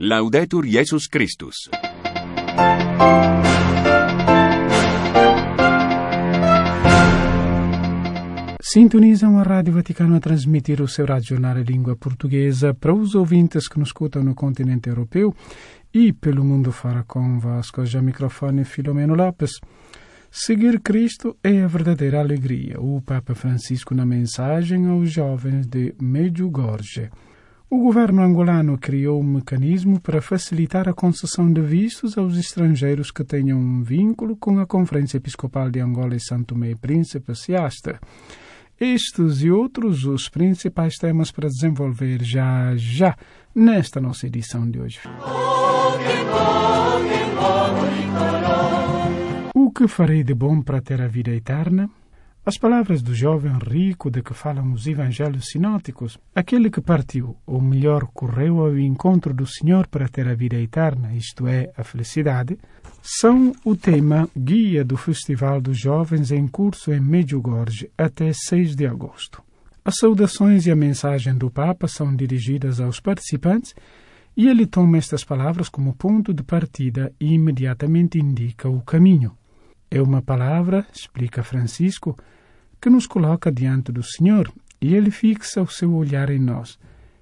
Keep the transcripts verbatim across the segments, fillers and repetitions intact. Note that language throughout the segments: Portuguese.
Laudetur Jesus Christus. Sintonizam a Rádio Vaticano a transmitir o seu radiojornal em língua portuguesa para os ouvintes que nos escutam no continente europeu e pelo mundo fora convosco. Já microfone Filomeno Lopes. Seguir Cristo é a verdadeira alegria. O Papa Francisco na mensagem aos jovens de Medjugorje. O governo angolano criou um mecanismo para facilitar a concessão de vistos aos estrangeiros que tenham um vínculo com a Conferência Episcopal de Angola e São Tomé e Príncipe, SEASTA. Estes e outros os principais temas para desenvolver já já nesta nossa edição de hoje. O que farei de bom para ter a vida eterna? As palavras do jovem rico de que falam os evangelhos sinóticos, aquele que partiu, ou melhor, correu ao encontro do Senhor para ter a vida eterna, isto é, a felicidade, são o tema guia do Festival dos Jovens em curso em Medjugorje até seis de agosto. As saudações e a mensagem do Papa são dirigidas aos participantes e ele toma estas palavras como ponto de partida e imediatamente indica o caminho. É uma palavra, explica Francisco, que nos coloca diante do Senhor e ele fixa o seu olhar em nós.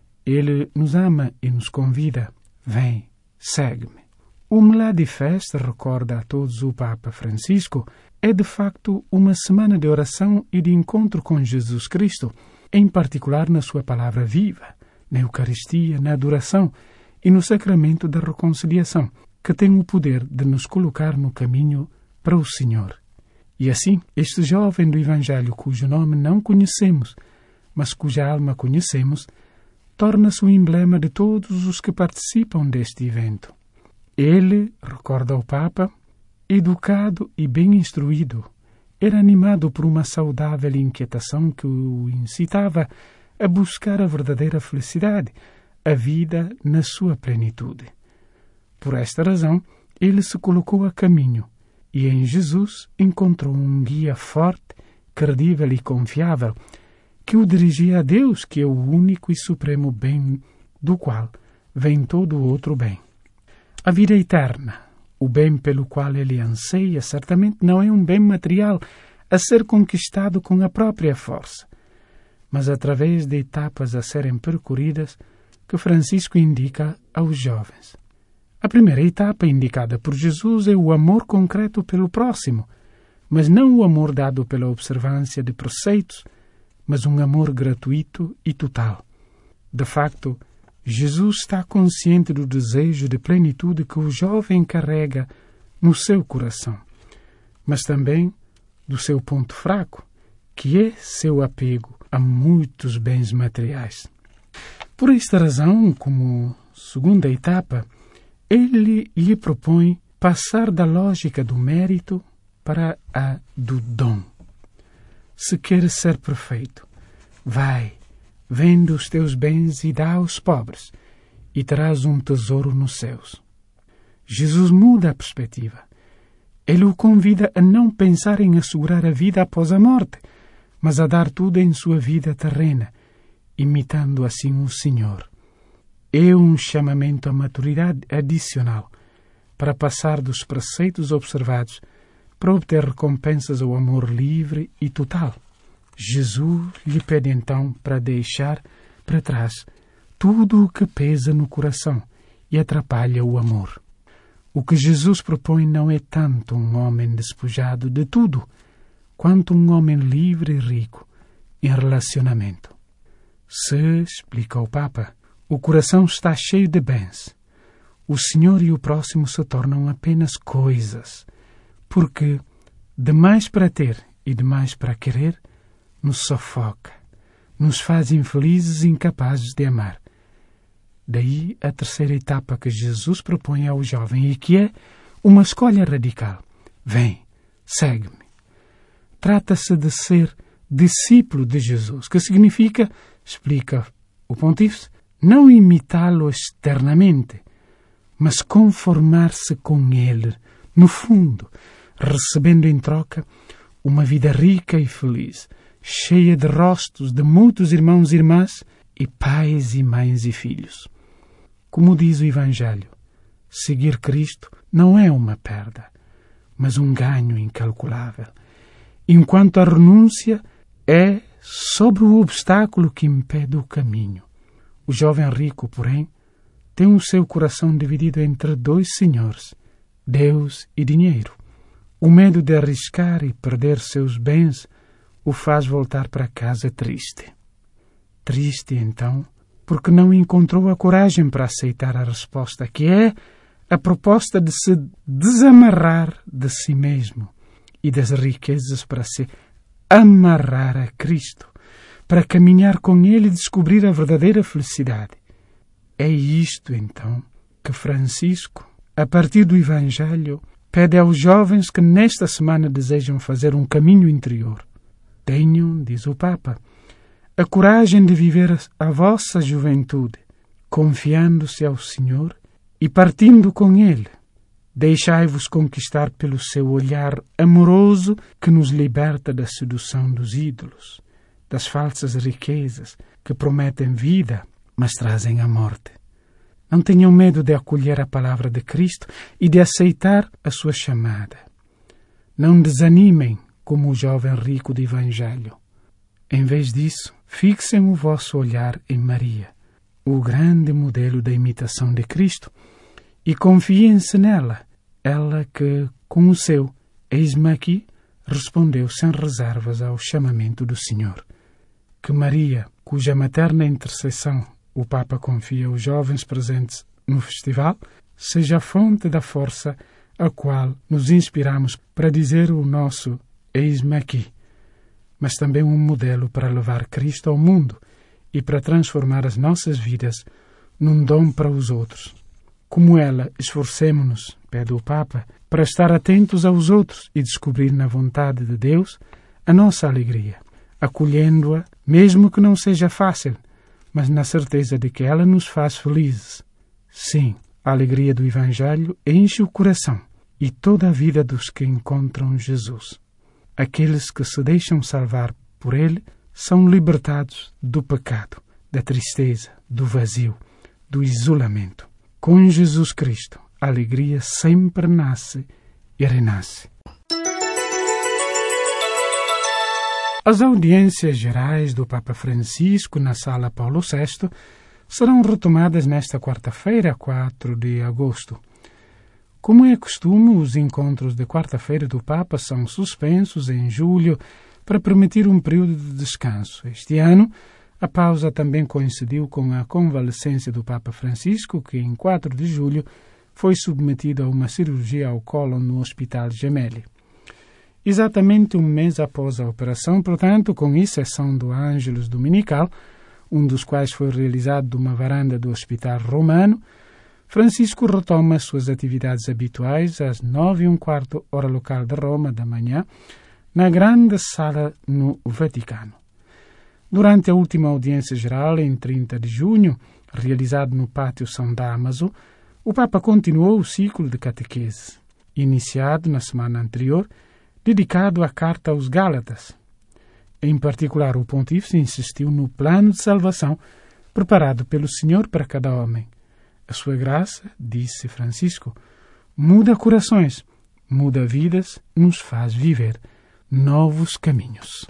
Ele nos ama e nos convida. Vem, segue-me. O Melade Fest, recorda a todos o Papa Francisco, é de facto uma semana de oração e de encontro com Jesus Cristo, em particular na sua palavra viva, na Eucaristia, na adoração e no sacramento da reconciliação, que tem o poder de nos colocar no caminho para o Senhor. E assim, este jovem do Evangelho, cujo nome não conhecemos, mas cuja alma conhecemos, torna-se o emblema de todos os que participam deste evento. Ele, recorda o Papa, educado e bem instruído, era animado por uma saudável inquietação que o incitava a buscar a verdadeira felicidade, a vida na sua plenitude. Por esta razão, ele se colocou a caminho, e em Jesus encontrou um guia forte, credível e confiável, que o dirigia a Deus, que é o único e supremo bem do qual vem todo o outro bem. A vida eterna, o bem pelo qual ele anseia, certamente não é um bem material a ser conquistado com a própria força, mas através de etapas a serem percorridas que Francisco indica aos jovens. A primeira etapa indicada por Jesus é o amor concreto pelo próximo, mas não o amor dado pela observância de preceitos, mas um amor gratuito e total. De facto, Jesus está consciente do desejo de plenitude que o jovem carrega no seu coração, mas também do seu ponto fraco, que é seu apego a muitos bens materiais. Por esta razão, como segunda etapa, ele lhe propõe passar da lógica do mérito para a do dom. Se queres ser perfeito, vai, vende os teus bens e dá aos pobres, e terás um tesouro nos céus. Jesus muda a perspectiva. Ele o convida a não pensar em assegurar a vida após a morte, mas a dar tudo em sua vida terrena, imitando assim o Senhor. É um chamamento à maturidade adicional para passar dos preceitos observados para obter recompensas ao amor livre e total. Jesus lhe pede então para deixar para trás tudo o que pesa no coração e atrapalha o amor. O que Jesus propõe não é tanto um homem despojado de tudo, quanto um homem livre e rico em relacionamento. Se, explica o Papa, o coração está cheio de bens, o Senhor e o próximo se tornam apenas coisas, porque demais para ter e demais para querer nos sufoca, nos faz infelizes e incapazes de amar. Daí a terceira etapa que Jesus propõe ao jovem e que é uma escolha radical. Vem, segue-me. Trata-se de ser discípulo de Jesus, que significa, explica o pontífice, não imitá-lo externamente, mas conformar-se com ele, no fundo, recebendo em troca uma vida rica e feliz, cheia de rostos de muitos irmãos e irmãs, e pais e mães e filhos. Como diz o Evangelho, seguir Cristo não é uma perda, mas um ganho incalculável, enquanto a renúncia é sobre o obstáculo que impede o caminho. O jovem rico, porém, tem o seu coração dividido entre dois senhores, Deus e dinheiro. O medo de arriscar e perder seus bens o faz voltar para casa triste. Triste, então, porque não encontrou a coragem para aceitar a resposta, que é a proposta de se desamarrar de si mesmo e das riquezas para se amarrar a Cristo, para caminhar com Ele e descobrir a verdadeira felicidade. É isto, então, que Francisco, a partir do Evangelho, pede aos jovens que nesta semana desejam fazer um caminho interior. Tenham, diz o Papa, a coragem de viver a vossa juventude, confiando-se ao Senhor e partindo com Ele. Deixai-vos conquistar pelo seu olhar amoroso que nos liberta da sedução dos ídolos, das falsas riquezas que prometem vida, mas trazem a morte. Não tenham medo de acolher a palavra de Cristo e de aceitar a sua chamada. Não desanimem como o jovem rico do Evangelho. Em vez disso, fixem o vosso olhar em Maria, o grande modelo da imitação de Cristo, e confiem-se nela, ela que, com o seu "eis-me aqui", respondeu sem reservas ao chamamento do Senhor. Que Maria, cuja materna intercessão o Papa confia aos jovens presentes no festival, seja a fonte da força a qual nos inspiramos para dizer o nosso "eis-me aqui", mas também um modelo para levar Cristo ao mundo e para transformar as nossas vidas num dom para os outros. Como ela, esforcemo-nos, pede o Papa, para estar atentos aos outros e descobrir na vontade de Deus a nossa alegria, acolhendo-a, mesmo que não seja fácil, mas na certeza de que ela nos faz felizes. Sim, a alegria do Evangelho enche o coração e toda a vida dos que encontram Jesus. Aqueles que se deixam salvar por Ele são libertados do pecado, da tristeza, do vazio, do isolamento. Com Jesus Cristo, a alegria sempre nasce e renasce. As audiências gerais do Papa Francisco na Sala Paulo sexto serão retomadas nesta quarta-feira, quatro de agosto. Como é costume, os encontros de quarta-feira do Papa são suspensos em julho para permitir um período de descanso. Este ano, a pausa também coincidiu com a convalescência do Papa Francisco, que em quatro de julho foi submetido a uma cirurgia ao cólon no Hospital Gemelli. Exatamente um mês após a operação, portanto, com exceção do Ângelus Dominical, um dos quais foi realizado de uma varanda do Hospital Romano, Francisco retoma suas atividades habituais às nove e um quarto, hora local de Roma, da manhã, na grande sala no Vaticano. Durante a última audiência geral, em trinta de junho, realizado no Pátio São Dámaso, o Papa continuou o ciclo de catequese, iniciado na semana anterior, dedicado à Carta aos Gálatas. Em particular, o pontífice insistiu no plano de salvação preparado pelo Senhor para cada homem. A sua graça, disse Francisco, muda corações, muda vidas, nos faz viver novos caminhos.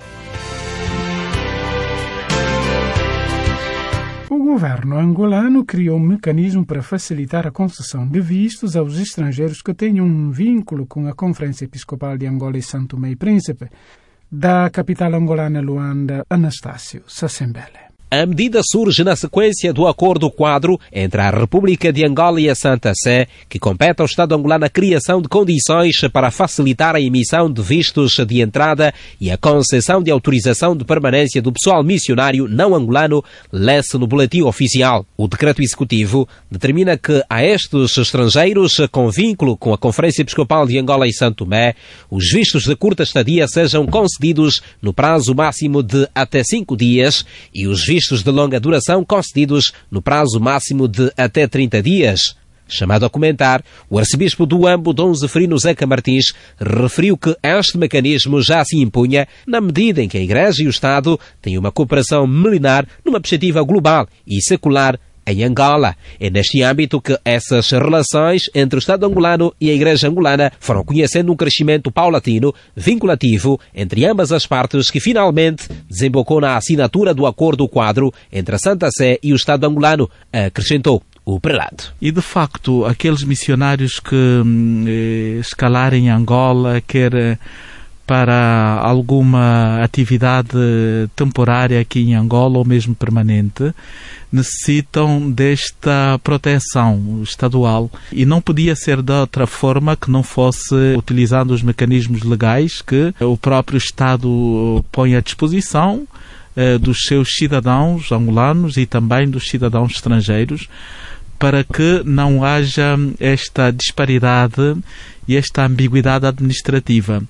O governo angolano criou um mecanismo para facilitar a concessão de vistos aos estrangeiros que tenham um vínculo com a Conferência Episcopal de Angola e São Tomé e Príncipe. Da capital angolana Luanda, Anastácio Sassembele. A medida surge na sequência do acordo-quadro entre a República de Angola e a Santa Sé, que compete ao Estado angolano a criação de condições para facilitar a emissão de vistos de entrada e a concessão de autorização de permanência do pessoal missionário não angolano, lê-se no boletim oficial. O decreto executivo determina que a estes estrangeiros com vínculo com a Conferência Episcopal de Angola e São Tomé, os vistos de curta estadia sejam concedidos no prazo máximo de até cinco dias e os vistos vistos de longa duração concedidos no prazo máximo de até trinta dias. Chamado a comentar, o arcebispo do Huambo, Dom Zeferino Zeca Martins, referiu que este mecanismo já se impunha na medida em que a Igreja e o Estado têm uma cooperação milenar numa perspectiva global e secular em Angola. É neste âmbito que essas relações entre o Estado angolano e a Igreja angolana foram conhecendo um crescimento paulatino, vinculativo, entre ambas as partes, que finalmente desembocou na assinatura do Acordo Quadro entre a Santa Sé e o Estado angolano, acrescentou o prelado. E, de facto, aqueles missionários que eh, escalarem em Angola, quer para alguma atividade temporária aqui em Angola ou mesmo permanente, necessitam desta proteção estadual. E não podia ser de outra forma que não fosse utilizando os mecanismos legais que o próprio Estado põe à disposição eh, dos seus cidadãos angolanos e também dos cidadãos estrangeiros, para que não haja esta disparidade e esta ambiguidade administrativa.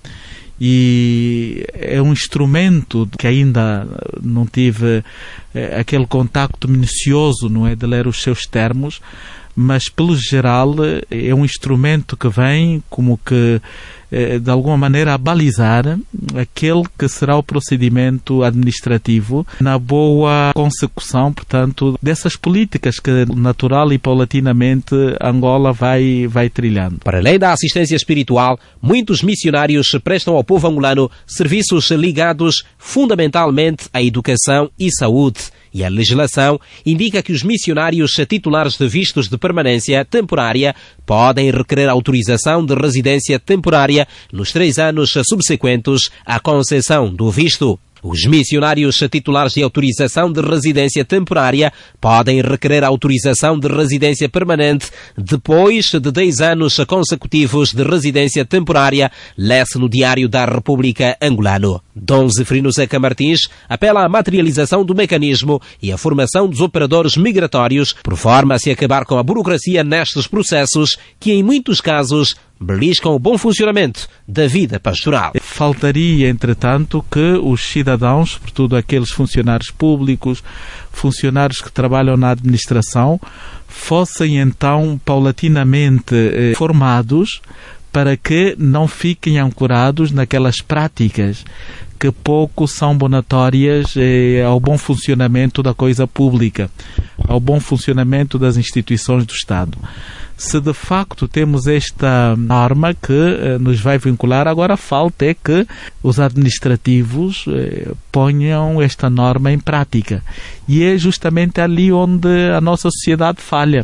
E é um instrumento que ainda não tive eh, aquele contacto minucioso, não é, de ler os seus termos, mas pelo geral é um instrumento que vem como que eh, de alguma maneira a balizar aquele que será o procedimento administrativo na boa consecução, portanto, dessas políticas que natural e paulatinamente Angola vai, vai trilhando. Para além da assistência espiritual, muitos missionários prestam ao povo angolano serviços ligados fundamentalmente à educação e saúde. E a legislação indica que os missionários titulares de vistos de permanência temporária podem requerer autorização de residência temporária nos três anos subsequentes à concessão do visto. Os missionários titulares de autorização de residência temporária podem requerer autorização de residência permanente depois de dez anos consecutivos de residência temporária, lê-se no Diário da República Angolano. Dom Zeferino Zeca Martins apela à materialização do mecanismo e à formação dos operadores migratórios, por forma a se acabar com a burocracia nestes processos que, em muitos casos, beliscam o bom funcionamento da vida pastoral. Faltaria, entretanto, que os cidadãos, sobretudo aqueles funcionários públicos, funcionários que trabalham na administração, fossem então paulatinamente eh, formados para que não fiquem ancorados naquelas práticas que pouco são bonatórias eh, ao bom funcionamento da coisa pública, ao bom funcionamento das instituições do Estado. Se de facto temos esta norma que eh, nos vai vincular, agora falta é que os administrativos eh, ponham esta norma em prática. E é justamente ali onde a nossa sociedade falha.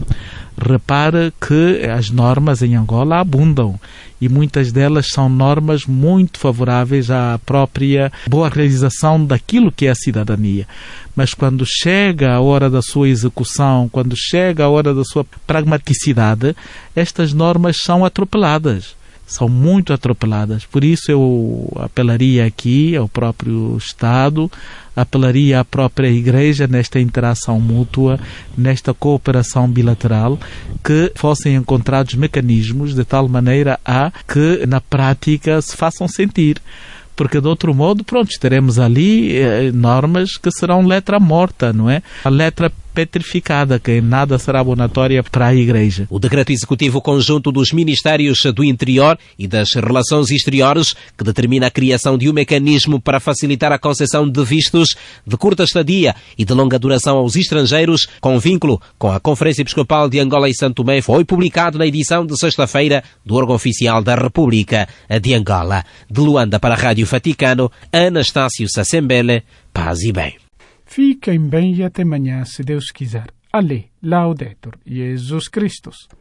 Repare que as normas em Angola abundam e muitas delas são normas muito favoráveis à própria boa realização daquilo que é a cidadania. Mas quando chega a hora da sua execução, quando chega a hora da sua pragmaticidade, estas normas são atropeladas. São muito atropeladas. Por isso eu apelaria aqui ao próprio Estado, apelaria à própria Igreja nesta interação mútua, nesta cooperação bilateral, que fossem encontrados mecanismos de tal maneira a que na prática se façam sentir. Porque de outro modo, pronto, teremos ali eh, normas que serão letra morta, não é? A letra petrificada, que nada será abonatória para a Igreja. O Decreto Executivo Conjunto dos Ministérios do Interior e das Relações Exteriores, que determina a criação de um mecanismo para facilitar a concessão de vistos de curta estadia e de longa duração aos estrangeiros, com vínculo com a Conferência Episcopal de Angola e Santo Tomé, foi publicado na edição de sexta-feira do órgão oficial da República de Angola. De Luanda para a Rádio Vaticano, Anastácio Sassembele, paz e bem. Fiquem bem e até amanhã, se Deus quiser. Ale, Laudetur, Jesus Christus.